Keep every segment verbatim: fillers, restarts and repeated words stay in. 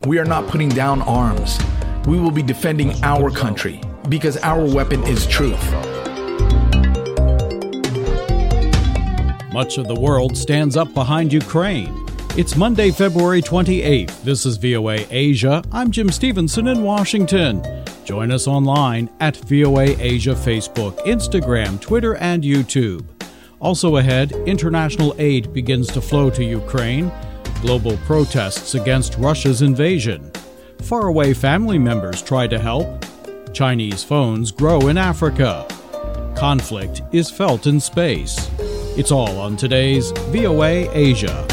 we are not putting down arms. We will be defending our country because our weapon is truth. Much of the world stands up behind Ukraine. It's Monday, February twenty-eighth. This is V O A Asia. I'm Jim Stevenson in Washington. Join us online at V O A Asia Facebook, Instagram, Twitter, and YouTube. Also ahead, international aid begins to flow to Ukraine. Global protests against Russia's invasion. Faraway family members try to help. Chinese phones grow in Africa. Conflict is felt in space. It's all on today's V O A Asia.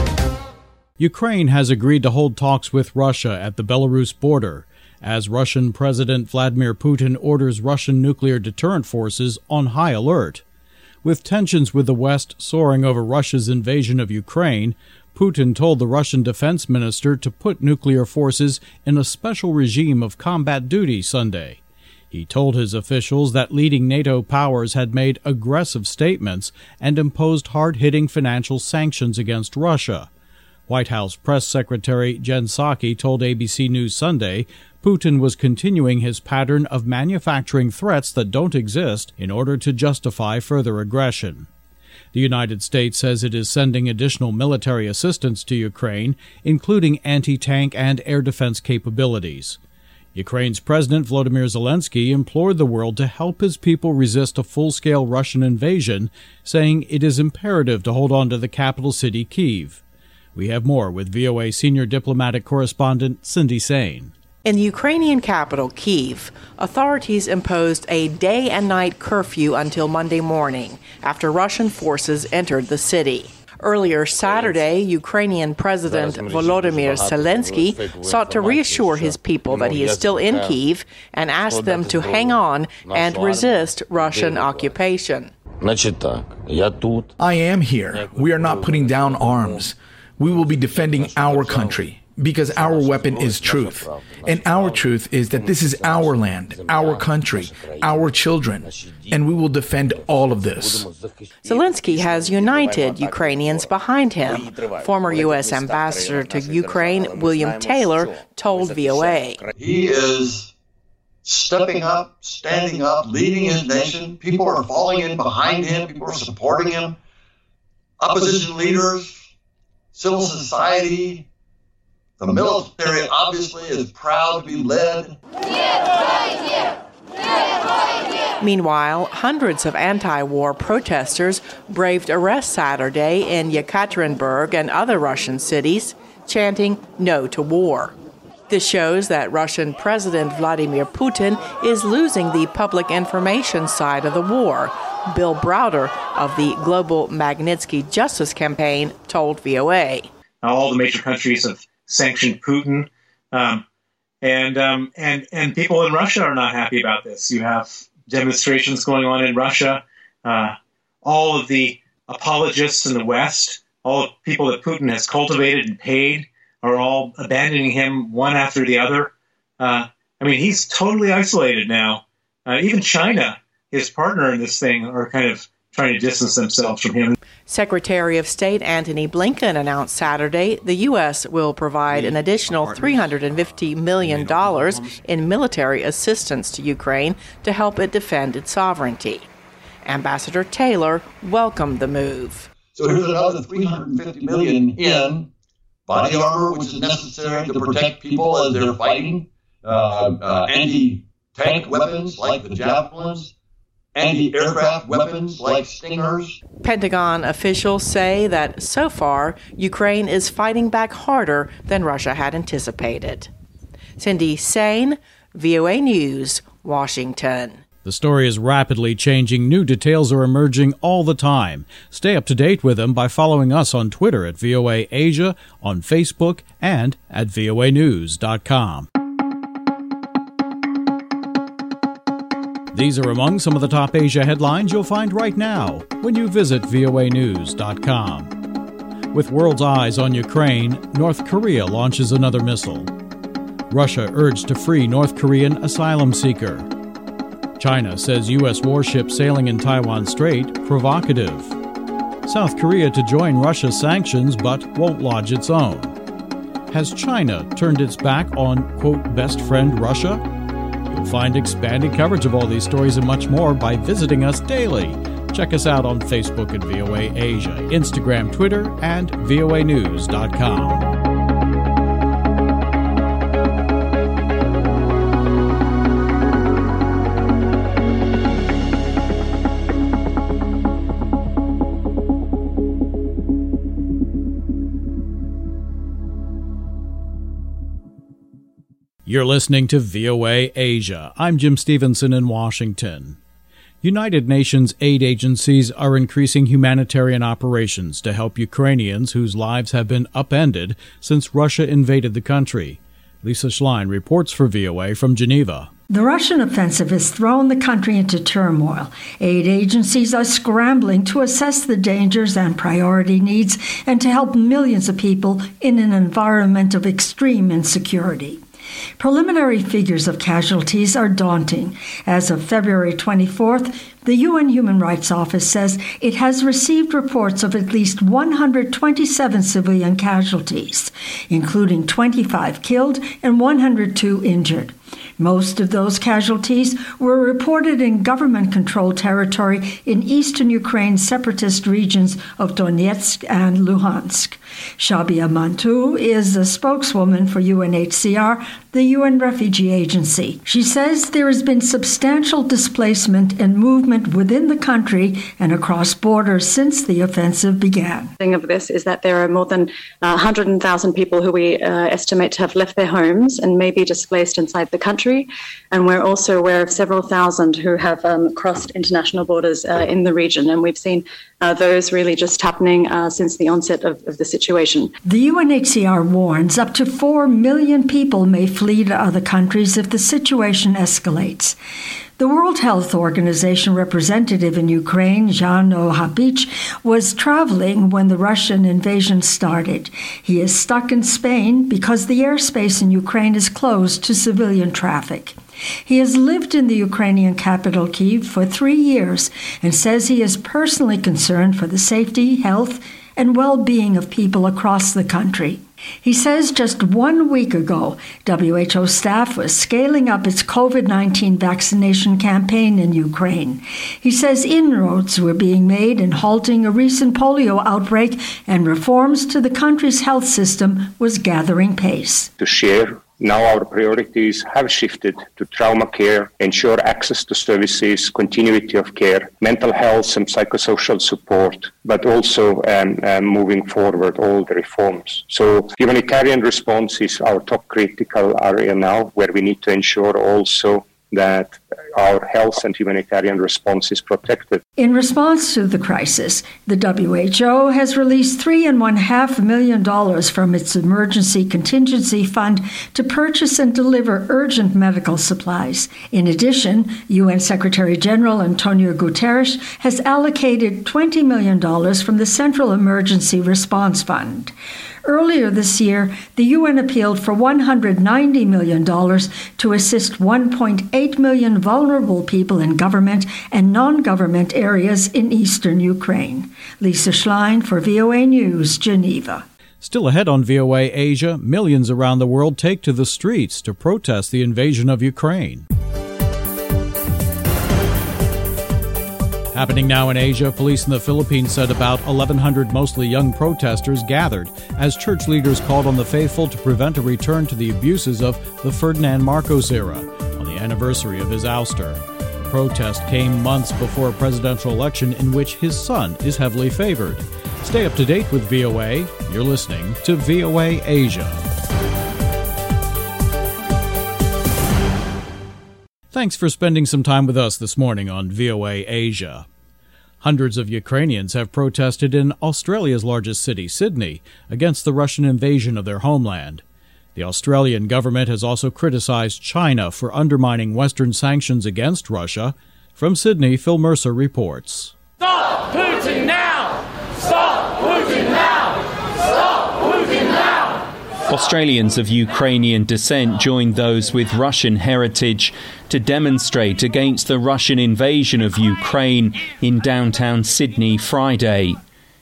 Ukraine has agreed to hold talks with Russia at the Belarus border as Russian President Vladimir Putin orders Russian nuclear deterrent forces on high alert. With tensions with the West soaring over Russia's invasion of Ukraine, Putin told the Russian defense minister to put nuclear forces in a special regime of combat duty Sunday. He told his officials that leading NATO powers had made aggressive statements and imposed hard-hitting financial sanctions against Russia. White House Press Secretary Jen Psaki told A B C News Sunday Putin was continuing his pattern of manufacturing threats that don't exist in order to justify further aggression. The United States says it is sending additional military assistance to Ukraine, including anti-tank and air defense capabilities. Ukraine's President Volodymyr Zelensky implored the world to help his people resist a full-scale Russian invasion, saying it is imperative to hold on to the capital city, Kyiv. We have more with V O A senior diplomatic correspondent Cindy Sain. In the Ukrainian capital, Kyiv, authorities imposed a day and night curfew until Monday morning after Russian forces entered the city. Earlier Saturday, Ukrainian President Volodymyr Zelensky sought to reassure his people that he is still in Kyiv and asked them to hang on and resist Russian occupation. I am here. We are not putting down arms. We will be defending our country because our weapon is truth. And our truth is that this is our land, our country, our children, and we will defend all of this. Zelensky has united Ukrainians behind him. Former U S Ambassador to Ukraine, William Taylor, told V O A. He is stepping up, standing up, leading his nation. People are falling in behind him. People are supporting him. Opposition leaders, civil society, the military obviously is proud to be led. Meanwhile, hundreds of anti-war protesters braved arrest Saturday in Yekaterinburg and other Russian cities, chanting "No to war." This shows that Russian President Vladimir Putin is losing the public information side of the war. Bill Browder of the Global Magnitsky Justice Campaign told V O A. All the major countries have sanctioned Putin, um, and um, and and people in Russia are not happy about this. You have demonstrations going on in Russia. Uh, all of the apologists in the West, all the people that Putin has cultivated and paid, are all abandoning him one after the other. Uh, I mean, he's totally isolated now. Uh, even China, his partner in this thing, are kind of trying to distance themselves from him. Secretary of State Antony Blinken announced Saturday the U S will provide an additional three hundred fifty million dollars in military assistance to Ukraine to help it defend its sovereignty. Ambassador Taylor welcomed the move. So here's another three hundred fifty million dollars in body armor, which is necessary to protect people as they're fighting, uh, uh, anti-tank weapons like the javelins, anti-aircraft weapons like Stingers. Pentagon officials say that so far, Ukraine is fighting back harder than Russia had anticipated. Cindy Sain, V O A News, Washington. The story is rapidly changing. New details are emerging all the time. Stay up to date with them by following us on Twitter at V O A Asia, on Facebook, and at V O A news dot com. These are among some of the top Asia headlines you'll find right now when you visit V O A news dot com. With world's eyes on Ukraine, North Korea launches another missile. Russia urged to free North Korean asylum seeker. China says U S warship sailing in Taiwan Strait provocative. South Korea to join Russia's sanctions but won't lodge its own. Has China turned its back on, quote, best friend Russia? You'll find expanded coverage of all these stories and much more by visiting us daily. Check us out on Facebook at V O A Asia, Instagram, Twitter, and V O A news dot com. You're listening to V O A Asia. I'm Jim Stevenson in Washington. United Nations aid agencies are increasing humanitarian operations to help Ukrainians whose lives have been upended since Russia invaded the country. Lisa Schlein reports for V O A from Geneva. The Russian offensive has thrown the country into turmoil. Aid agencies are scrambling to assess the dangers and priority needs and to help millions of people in an environment of extreme insecurity. Preliminary figures of casualties are daunting. As of February twenty-fourth, the U N Human Rights Office says it has received reports of at least one hundred twenty-seven civilian casualties, including twenty-five killed and one hundred two injured. Most of those casualties were reported in government-controlled territory in eastern Ukraine's separatist regions of Donetsk and Luhansk. Shabia Mantou is a spokeswoman for U N H C R, the U N Refugee Agency. She says there has been substantial displacement and movement within the country and across borders since the offensive began. The thing of this is that there are more than uh, one hundred thousand people who we uh, estimate to have left their homes and may be displaced inside the country. And we're also aware of several thousand who have um, crossed international borders uh, in the region. And we've seen uh, those really just happening uh, since the onset of, of the situation. The U N H C R warns up to four million people may flee to other countries if the situation escalates. The World Health Organization representative in Ukraine, Jan Ohabich, was traveling when the Russian invasion started. He is stuck in Spain because the airspace in Ukraine is closed to civilian traffic. He has lived in the Ukrainian capital, Kyiv, for three years and says he is personally concerned for the safety, health, and well-being of people across the country. He says just one week ago, W H O staff was scaling up its COVID nineteen vaccination campaign in Ukraine. He says inroads were being made in halting a recent polio outbreak, and reforms to the country's health system was gathering pace. To share, now our priorities have shifted to trauma care, ensure access to services, continuity of care, mental health and psychosocial support, but also um, um, moving forward all the reforms. So humanitarian response is our top critical area now, where we need to ensure also that our health and humanitarian response is protected. In response to the crisis, the W H O has released three and one half million dollars from its emergency contingency fund to purchase and deliver urgent medical supplies. In addition, U N Secretary General Antonio Guterres has allocated twenty million dollars from the Central Emergency Response Fund. Earlier this year, the U N appealed for one hundred ninety million dollars to assist one point eight million vulnerable people in government and non-government areas in eastern Ukraine. Lisa Schlein for V O A News, Geneva. Still ahead on V O A Asia, millions around the world take to the streets to protest the invasion of Ukraine. Happening now in Asia, police in the Philippines said about eleven hundred mostly young protesters gathered as church leaders called on the faithful to prevent a return to the abuses of the Ferdinand Marcos era on the anniversary of his ouster. The protest came months before a presidential election in which his son is heavily favored. Stay up to date with V O A. You're listening to V O A Asia. Thanks for spending some time with us this morning on V O A Asia. Hundreds of Ukrainians have protested in Australia's largest city, Sydney, against the Russian invasion of their homeland. The Australian government has also criticized China for undermining Western sanctions against Russia. From Sydney, Phil Mercer reports. Stop Putin now! Stop Putin now! Stop Putin now! Australians of Ukrainian descent joined those with Russian heritage to demonstrate against the Russian invasion of Ukraine in downtown Sydney Friday.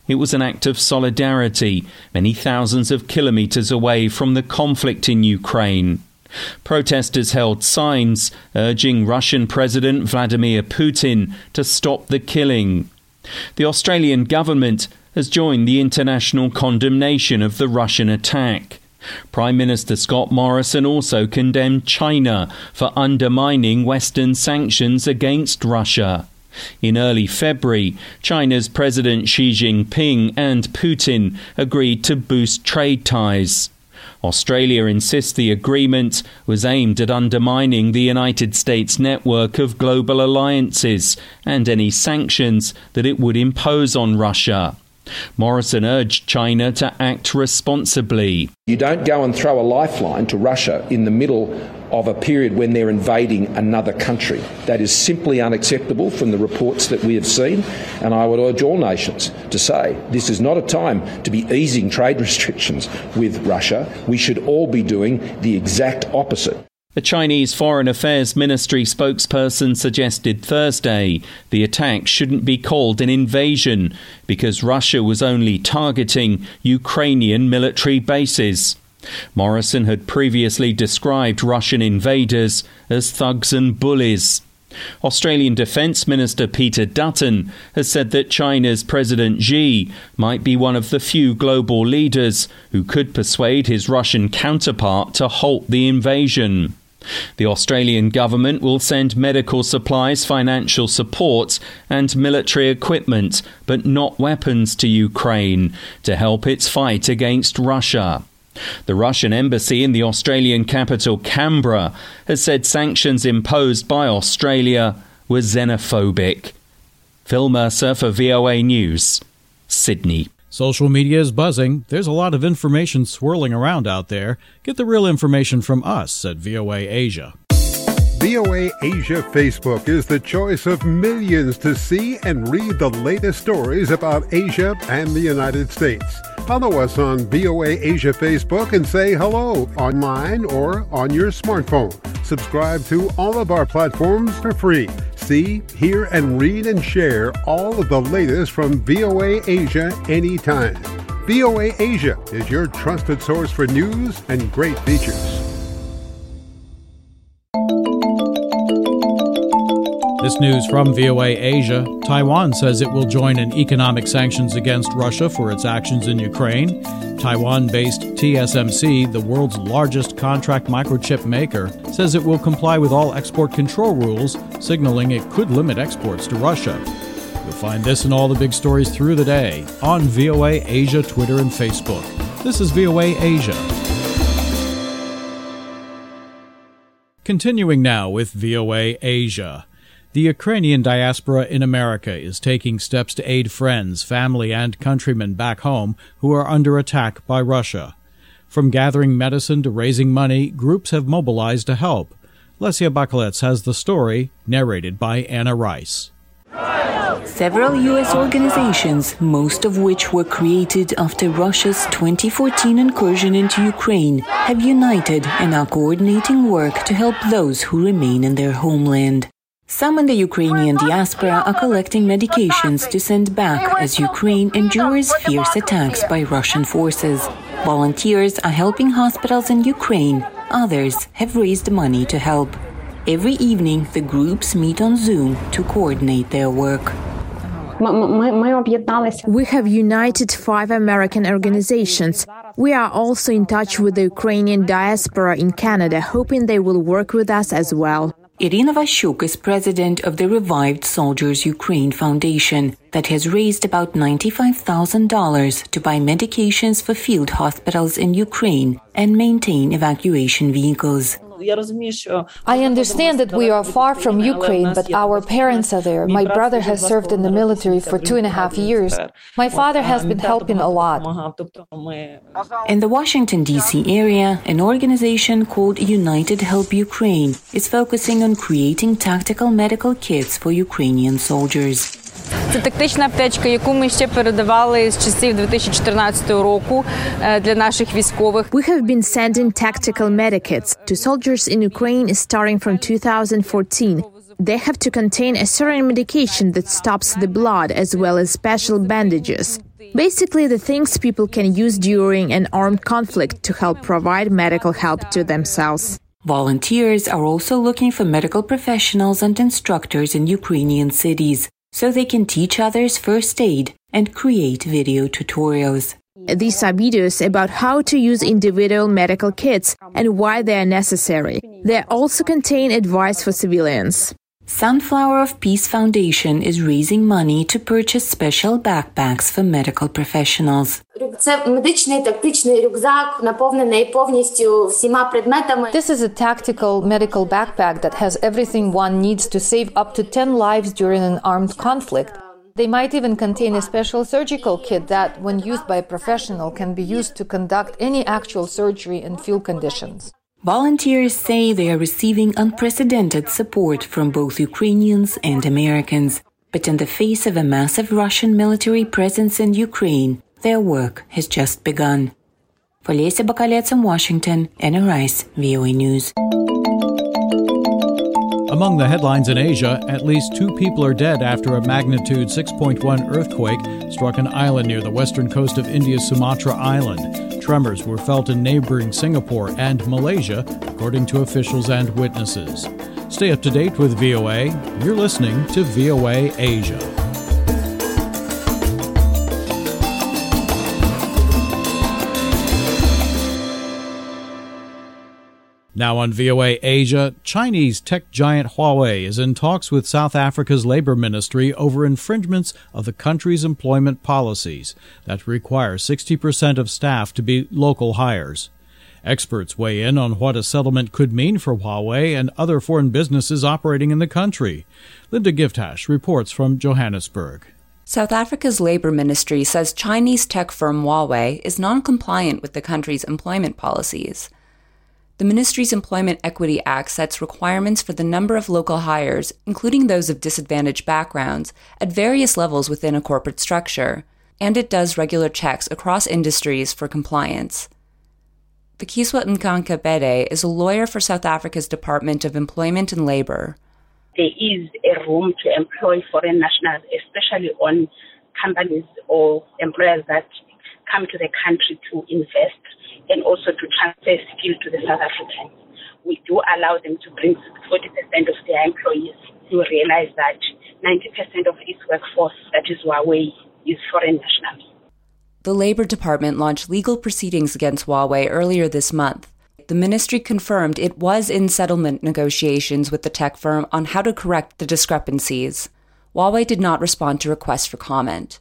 It was an act of solidarity, many thousands of kilometres away from the conflict in Ukraine. Protesters held signs urging Russian President Vladimir Putin to stop the killing. The Australian government has joined the international condemnation of the Russian attack. Prime Minister Scott Morrison also condemned China for undermining Western sanctions against Russia. In early February, China's President Xi Jinping and Putin agreed to boost trade ties. Australia insists the agreement was aimed at undermining the United States network of global alliances and any sanctions that it would impose on Russia. Morrison urged China to act responsibly. You don't go and throw a lifeline to Russia in the middle of a period when they're invading another country. That is simply unacceptable from the reports that we have seen, and I would urge all nations to say this is not a time to be easing trade restrictions with Russia. We should all be doing the exact opposite. A Chinese Foreign Affairs Ministry spokesperson suggested Thursday the attack shouldn't be called an invasion because Russia was only targeting Ukrainian military bases. Morrison had previously described Russian invaders as thugs and bullies. Australian Defence Minister Peter Dutton has said that China's President Xi might be one of the few global leaders who could persuade his Russian counterpart to halt the invasion. The Australian government will send medical supplies, financial support and military equipment, but not weapons to Ukraine to help its fight against Russia. The Russian embassy in the Australian capital Canberra has said sanctions imposed by Australia were xenophobic. Phil Mercer for V O A News, Sydney. Social media is buzzing. There's a lot of information swirling around out there. Get the real information from us at V O A Asia. V O A Asia Facebook is the choice of millions to see and read the latest stories about Asia and the United States. Follow us on V O A Asia Facebook and say hello online or on your smartphone. Subscribe to all of our platforms for free. See, hear, and read and share all of the latest from V O A Asia anytime. V O A Asia is your trusted source for news and great features. This news from V O A Asia. Taiwan says it will join in economic sanctions against Russia for its actions in Ukraine. Taiwan-based T S M C, the world's largest contract microchip maker, says it will comply with all export control rules, signaling it could limit exports to Russia. You'll find this and all the big stories through the day on V O A Asia, Twitter, and Facebook. This is V O A Asia. Continuing now with V O A Asia. The Ukrainian diaspora in America is taking steps to aid friends, family, and countrymen back home who are under attack by Russia. From gathering medicine to raising money, groups have mobilized to help. Lesia Bakalets has the story, narrated by Anna Rice. Several U S organizations, most of which were created after Russia's twenty fourteen incursion into Ukraine, have united and are coordinating work to help those who remain in their homeland. Some in the Ukrainian diaspora are collecting medications to send back as Ukraine endures fierce attacks by Russian forces. Volunteers are helping hospitals in Ukraine. Others have raised money to help. Every evening, the groups meet on Zoom to coordinate their work. We have united five American organizations. We are also in touch with the Ukrainian diaspora in Canada, hoping they will work with us as well. Irina Vashuk is president of the Revived Soldiers Ukraine Foundation that has raised about ninety-five thousand dollars to buy medications for field hospitals in Ukraine and maintain evacuation vehicles. I understand that we are far from Ukraine, but our parents are there. My brother has served in the military for two and a half years. My father has been helping a lot. In the Washington, D C area, an organization called United Help Ukraine is focusing on creating tactical medical kits for Ukrainian soldiers. Це тактична аптечка, яку ми ще передавали з часів дві тисячі чотирнадцятого року для наших військових. We have been sending tactical medikits to soldiers in Ukraine starting from two thousand fourteen. They have to contain a certain medication that stops the blood as well as special bandages. Basically, the things people can use during an armed conflict to help provide medical help to themselves. Volunteers are also looking for medical professionals and instructors in Ukrainian cities so they can teach others first aid and create video tutorials. These are videos about how to use individual medical kits and why they are necessary. They also contain advice for civilians. Sunflower of Peace Foundation is raising money to purchase special backpacks for medical professionals. This is a tactical medical backpack that has everything one needs to save up to ten lives during an armed conflict. They might even contain a special surgical kit that, when used by a professional, can be used to conduct any actual surgery in field conditions. Volunteers say they are receiving unprecedented support from both Ukrainians and Americans. But in the face of a massive Russian military presence in Ukraine, their work has just begun. For Lesia Bakalets in Washington, Anna Rice, V O A News. Among the headlines in Asia, at least two people are dead after a magnitude six point one earthquake struck an island near the western coast of India's Sumatra Island. Tremors were felt in neighboring Singapore and Malaysia, according to officials and witnesses. Stay up to date with V O A. You're listening to V O A Asia. Now on V O A Asia, Chinese tech giant Huawei is in talks with South Africa's Labor Ministry over infringements of the country's employment policies that require sixty percent of staff to be local hires. Experts weigh in on what a settlement could mean for Huawei and other foreign businesses operating in the country. Linda Giftash reports from Johannesburg. South Africa's Labor Ministry says Chinese tech firm Huawei is non-compliant with the country's employment policies. The ministry's Employment Equity Act sets requirements for the number of local hires, including those of disadvantaged backgrounds, at various levels within a corporate structure, and it does regular checks across industries for compliance. Vikiswa Nkanka Bede is a lawyer for South Africa's Department of Employment and Labor. There is a room to employ foreign nationals, especially on companies or employers that come to the country to invest and also to transfer skills to the South Africans. We do allow them to bring forty percent of their employees. You realize that ninety percent of its workforce, that is Huawei, is foreign nationals. The Labor Department launched legal proceedings against Huawei earlier this month. The ministry confirmed it was in settlement negotiations with the tech firm on how to correct the discrepancies. Huawei did not respond to requests for comment.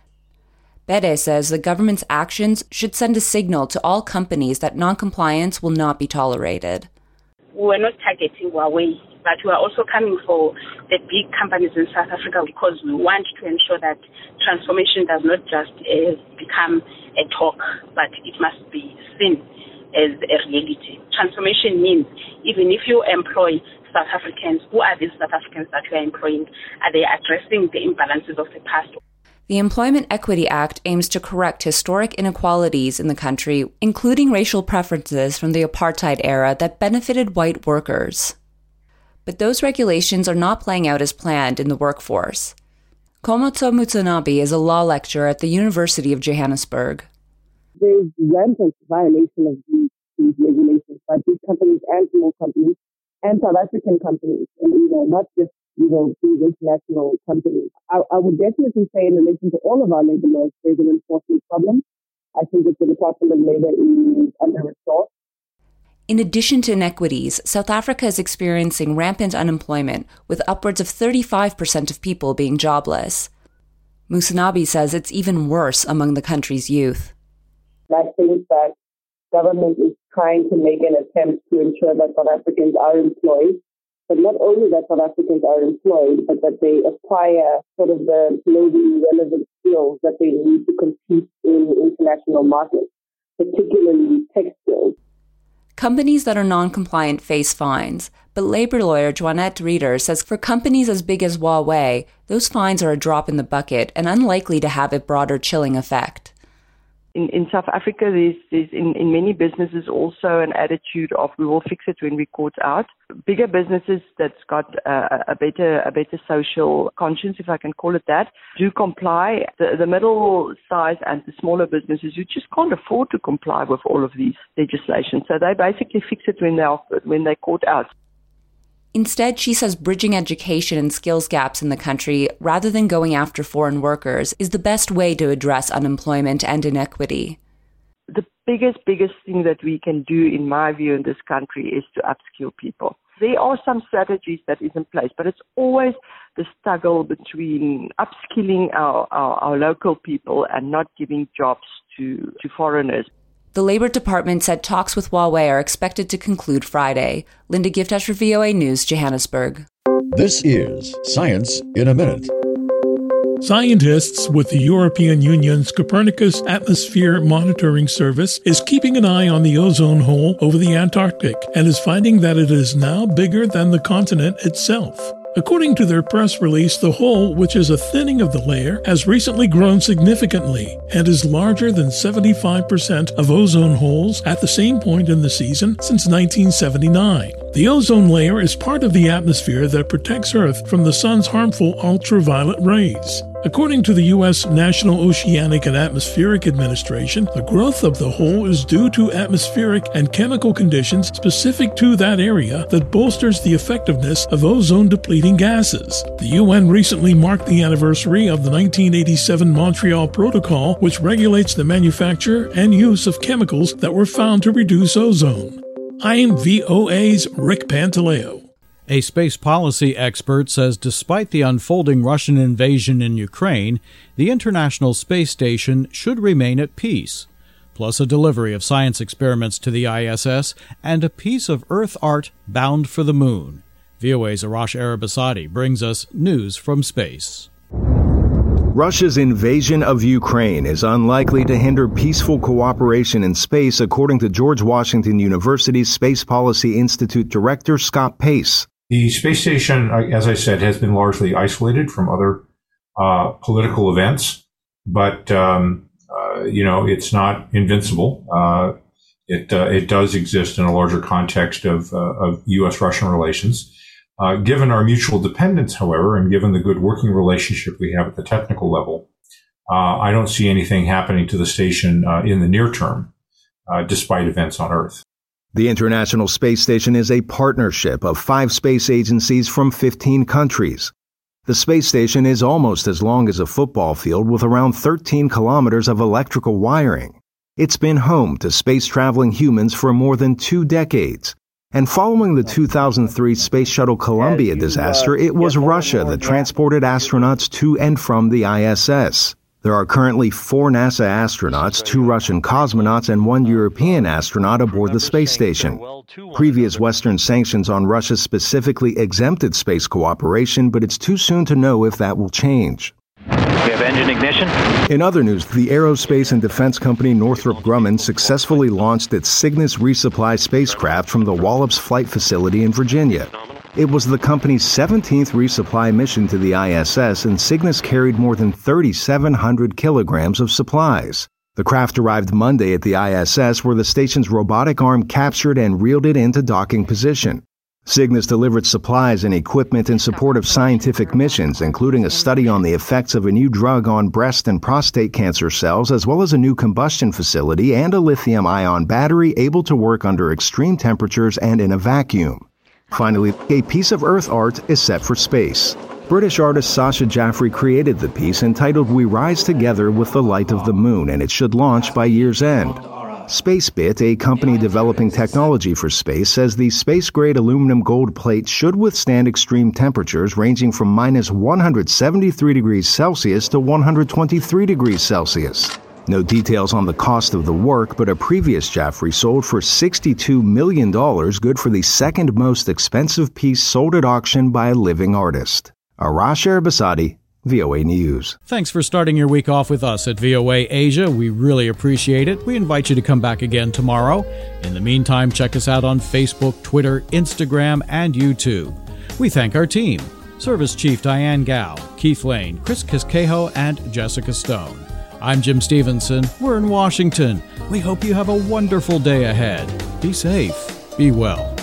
Bede says the government's actions should send a signal to all companies that noncompliance will not be tolerated. We're not targeting Huawei, but we are also coming for the big companies in South Africa because we want to ensure that transformation does not just uh, become a talk, but it must be seen as a reality. Transformation means even if you employ South Africans, who are these South Africans that you are employing? Are they addressing the imbalances of the past? The Employment Equity Act aims to correct historic inequalities in the country, including racial preferences from the apartheid era that benefited white workers. But those regulations are not playing out as planned in the workforce. Komotso Mutsunabe is a law lecturer at the University of Johannesburg. There's rampant violation of these, these regulations by big companies and small companies and South African companies, and you know, not just you know, these international companies. I, I would definitely say in relation to all of our labor laws, there's an enforcement problem. I think that the Department of Labor is under-resourced. In addition to inequities, South Africa is experiencing rampant unemployment, with upwards of thirty-five percent of people being jobless. Musanabi says it's even worse among the country's youth. I think that government is trying to make an attempt to ensure that South Africans are employed, but not only that South Africans are employed, but that they acquire sort of the globally relevant skills that they need to compete in international markets, particularly tech skills. Companies that are non-compliant face fines, but labor lawyer Joannette Reeder says for companies as big as Huawei, those fines are a drop in the bucket and unlikely to have a broader chilling effect. In, in South Africa, there's, there's in, in many businesses also an attitude of we will fix it when we caught out. Bigger businesses that's got uh, a better a better social conscience, if I can call it that, do comply. The, the middle size and the smaller businesses who just can't afford to comply with all of these legislation. So they basically fix it when they're when they're caught out. Instead, she says bridging education and skills gaps in the country, rather than going after foreign workers, is the best way to address unemployment and inequity. The biggest, biggest thing that we can do, in my view, in this country is to upskill people. There are some strategies that is in place, but it's always the struggle between upskilling our, our, our local people and not giving jobs to, to foreigners. The Labour Department said talks with Huawei are expected to conclude Friday. Linda Giftash for V O A News, Johannesburg. This is Science in a Minute. Scientists with the European Union's Copernicus Atmosphere Monitoring Service is keeping an eye on the ozone hole over the Antarctic and is finding that it is now bigger than the continent itself. According to their press release, the hole, which is a thinning of the layer, has recently grown significantly and is larger than seventy-five percent of ozone holes at the same point in the season since nineteen seventy-nine. The ozone layer is part of the atmosphere that protects Earth from the sun's harmful ultraviolet rays. According to the U S National Oceanic and Atmospheric Administration, the growth of the hole is due to atmospheric and chemical conditions specific to that area that bolsters the effectiveness of ozone-depleting gases. The U N recently marked the anniversary of the nineteen eighty-seven Montreal Protocol, which regulates the manufacture and use of chemicals that were found to reduce ozone. I'm V O A's Rick Pantaleo. A space policy expert says despite the unfolding Russian invasion in Ukraine, the International Space Station should remain at peace, plus a delivery of science experiments to the I S S and a piece of Earth art bound for the moon. V O A's Arash Arabasadi brings us news from space. Russia's invasion of Ukraine is unlikely to hinder peaceful cooperation in space, according to George Washington University's Space Policy Institute Director Scott Pace. The space station, as I said, has been largely isolated from other uh, political events, but um, uh, you know it's not invincible. Uh, it uh, it does exist in a larger context of, uh, of U S Russian relations. Uh, given our mutual dependence, however, and given the good working relationship we have at the technical level, uh, I don't see anything happening to the station uh, in the near term, uh, despite events on Earth. The International Space Station is a partnership of five space agencies from fifteen countries. The space station is almost as long as a football field with around thirteen kilometers of electrical wiring. It's been home to space-traveling humans for more than two decades. And following the two thousand three Space Shuttle Columbia disaster, it was Russia that transported astronauts to and from the I S S. There are currently four NASA astronauts, two Russian cosmonauts, and one European astronaut aboard the space station. Previous Western sanctions on Russia specifically exempted space cooperation, but it's too soon to know if that will change. We have engine ignition. In other news, the aerospace and defense company Northrop Grumman successfully launched its Cygnus resupply spacecraft from the Wallops Flight Facility in Virginia. It was the company's seventeenth resupply mission to the I S S, and Cygnus carried more than three thousand seven hundred kilograms of supplies. The craft arrived Monday at the I S S, where the station's robotic arm captured and reeled it into docking position. Cygnus delivered supplies and equipment in support of scientific missions, including a study on the effects of a new drug on breast and prostate cancer cells, as well as a new combustion facility and a lithium-ion battery able to work under extreme temperatures and in a vacuum. Finally, a piece of Earth art is set for space. British artist Sasha Jaffrey created the piece entitled We Rise Together with the Light of the Moon, and it should launch by year's end. Spacebit, a company developing technology for space, says the space-grade aluminum gold plate should withstand extreme temperatures ranging from minus one hundred seventy-three degrees Celsius to one hundred twenty-three degrees Celsius. No details on the cost of the work, but a previous Jaffrey sold for sixty-two million dollars, good for the second most expensive piece sold at auction by a living artist. Arash Arabasadi, V O A News. Thanks for starting your week off with us at V O A Asia. We really appreciate it. We invite you to come back again tomorrow. In the meantime, check us out on Facebook, Twitter, Instagram, and YouTube. We thank our team, Service Chief Diane Gao, Keith Lane, Chris Kiskeho, and Jessica Stone. I'm Jim Stevenson. We're in Washington. We hope you have a wonderful day ahead. Be safe. Be well.